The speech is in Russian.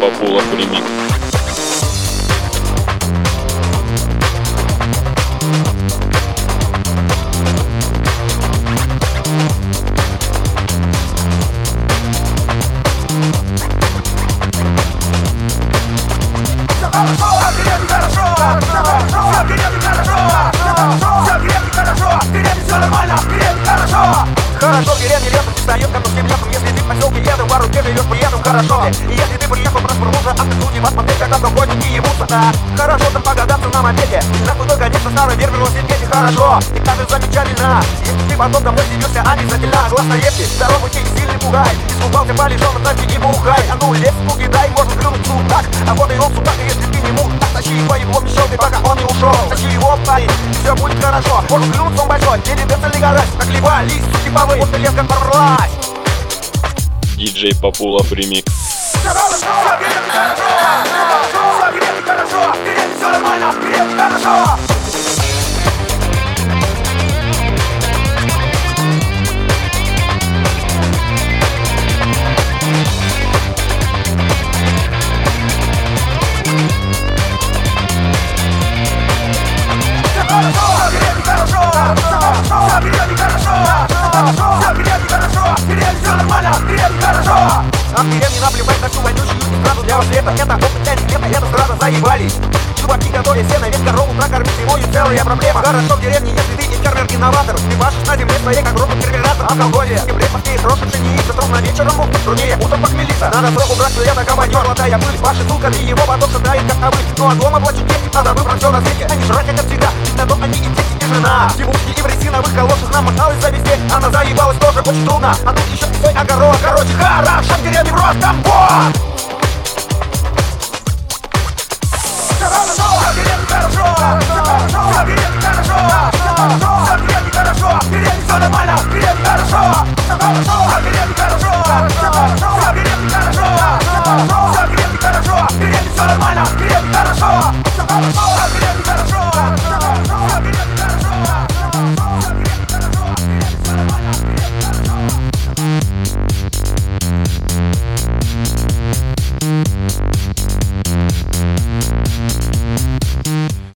Популов ремикс. Хорошо, в деревне летом встает, как всем летом. Если ты в поселке еду, в руке живешь, приеду хорошо. И если ты приехал в трансформуса, а ты судьи посмотреть, как автоходники ебутся, да. Хорошо там погадаться на мопеде. И на худой, конечно, старый верный велосипеде хорошо. И даже замечательно. Если ты потом домой сидешься, обязательно глаз на епте. Дорогу тебе сильный пугай. Искупался, полежал на тачке и бухай. А ну лес, пуги, дай, может клюнуть судак. А вот и он судак, и если ты не муд, так тащи его, его мешал ты, пока он не ушел. Тащи его, парень, и все будет хорошо. Может клюнуть он большой, или дымся ли гараж. Как либо лист, суки, повы, вот ты лес, как порвалась. Диджей Популов ремикс. А в деревне наплевать на всю вонючую сразу для рассвета. Это опыт лета, это сразу заебались. Чуваки, которые сено, весь корову прокормить зимою целая проблема. Хорошо в деревне, если ты не фермер-инноватор. Ты пашешь на земле своей, как робот-терминатор. Алкоголе, сентябре поспеет рожь пшеница. Трудно вечером мог, труднее утром похмелиться. Надо срок убрать, что я такова золотая пыль. Ваши сука, ты его потом шатает, как обыль. Ну а дома плачут дети, надо выбрать все на свете. Они жрать хотят всегда, ведь на дом они и дети, и жена. Девушки и в резиновых калошах намоталась за везде. Она заебалась тоже очень трудно. А тут еще свой огород, короче, хорошо в деревне в ростом, вот! Хорошо,